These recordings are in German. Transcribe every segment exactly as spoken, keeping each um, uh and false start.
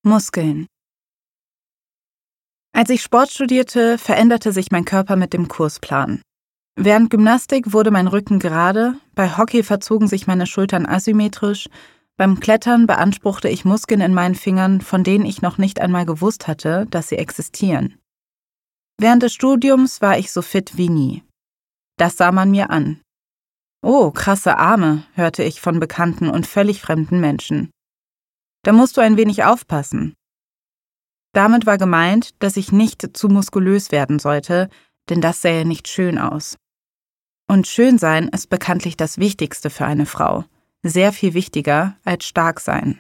Muskeln. Als ich Sport studierte, veränderte sich mein Körper mit dem Kursplan. Während Gymnastik wurde mein Rücken gerade, bei Hockey verzogen sich meine Schultern asymmetrisch, beim Klettern beanspruchte ich Muskeln in meinen Fingern, von denen ich noch nicht einmal gewusst hatte, dass sie existieren. Während des Studiums war ich so fit wie nie. Das sah man mir an. Oh, krasse Arme, hörte ich von bekannten und völlig fremden Menschen. Da musst du ein wenig aufpassen. Damit war gemeint, dass ich nicht zu muskulös werden sollte, denn das sähe nicht schön aus. Und schön sein ist bekanntlich das Wichtigste für eine Frau, sehr viel wichtiger als stark sein.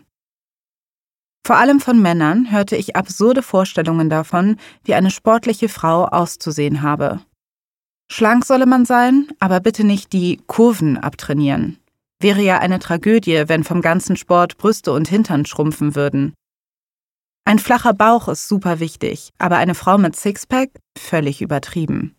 Vor allem von Männern hörte ich absurde Vorstellungen davon, wie eine sportliche Frau auszusehen habe. Schlank solle man sein, aber bitte nicht die Kurven abtrainieren. Wäre ja eine Tragödie, wenn vom ganzen Sport Brüste und Hintern schrumpfen würden. Ein flacher Bauch ist super wichtig, aber eine Frau mit Sixpack völlig übertrieben.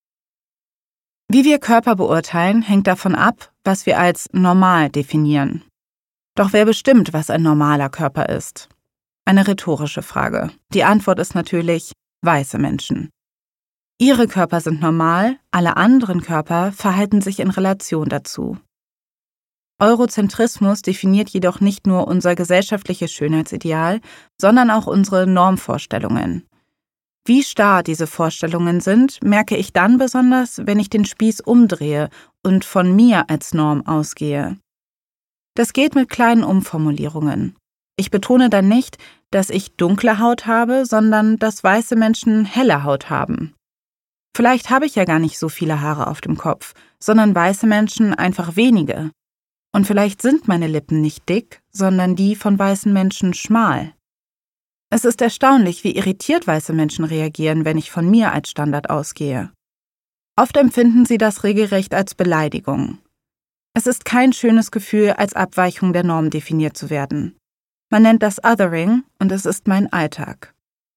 Wie wir Körper beurteilen, hängt davon ab, was wir als normal definieren. Doch wer bestimmt, was ein normaler Körper ist? Eine rhetorische Frage. Die Antwort ist natürlich weiße Menschen. Ihre Körper sind normal, alle anderen Körper verhalten sich in Relation dazu. Eurozentrismus definiert jedoch nicht nur unser gesellschaftliches Schönheitsideal, sondern auch unsere Normvorstellungen. Wie starr diese Vorstellungen sind, merke ich dann besonders, wenn ich den Spieß umdrehe und von mir als Norm ausgehe. Das geht mit kleinen Umformulierungen. Ich betone dann nicht, dass ich dunkle Haut habe, sondern dass weiße Menschen helle Haut haben. Vielleicht habe ich ja gar nicht so viele Haare auf dem Kopf, sondern weiße Menschen einfach wenige. Und vielleicht sind meine Lippen nicht dick, sondern die von weißen Menschen schmal. Es ist erstaunlich, wie irritiert weiße Menschen reagieren, wenn ich von mir als Standard ausgehe. Oft empfinden sie das regelrecht als Beleidigung. Es ist kein schönes Gefühl, als Abweichung der Norm definiert zu werden. Man nennt das Othering und es ist mein Alltag.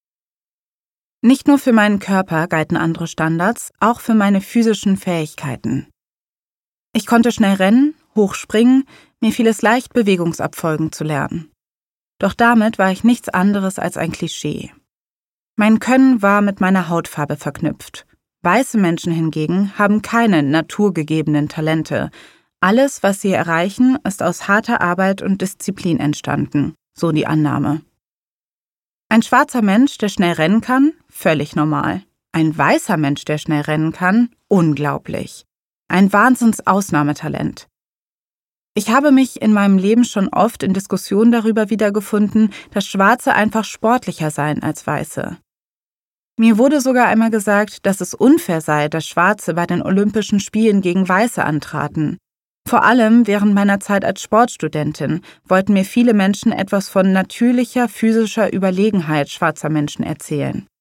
Nicht nur für meinen Körper galten andere Standards, auch für meine physischen Fähigkeiten. Ich konnte schnell rennen, hochspringen, mir fiel es leicht, Bewegungsabfolgen zu lernen. Doch damit war ich nichts anderes als ein Klischee. Mein Können war mit meiner Hautfarbe verknüpft. Weiße Menschen hingegen haben keine naturgegebenen Talente. Alles, was sie erreichen, ist aus harter Arbeit und Disziplin entstanden, so die Annahme. Ein schwarzer Mensch, der schnell rennen kann, völlig normal. Ein weißer Mensch, der schnell rennen kann, unglaublich. Ein Wahnsinns-Ausnahmetalent. Ich habe mich in meinem Leben schon oft in Diskussionen darüber wiedergefunden, dass Schwarze einfach sportlicher seien als Weiße. Mir wurde sogar einmal gesagt, dass es unfair sei, dass Schwarze bei den Olympischen Spielen gegen Weiße antraten. Vor allem während meiner Zeit als Sportstudentin wollten mir viele Menschen etwas von natürlicher physischer Überlegenheit schwarzer Menschen erzählen.